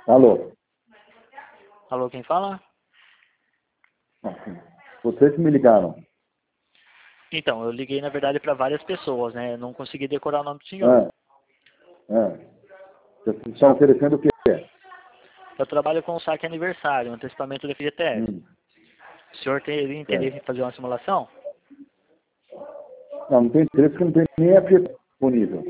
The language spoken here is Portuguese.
Alô? Alô, quem fala? Vocês que me ligaram. Então, eu liguei na verdade para várias pessoas, né? Eu não consegui decorar o nome do senhor. Vocês estão oferecendo o quê? Eu trabalho com o saque aniversário, um antecipamento do FGTS. O senhor teria interesse em fazer uma simulação? Não tem interesse porque não tem nem FGTS disponível.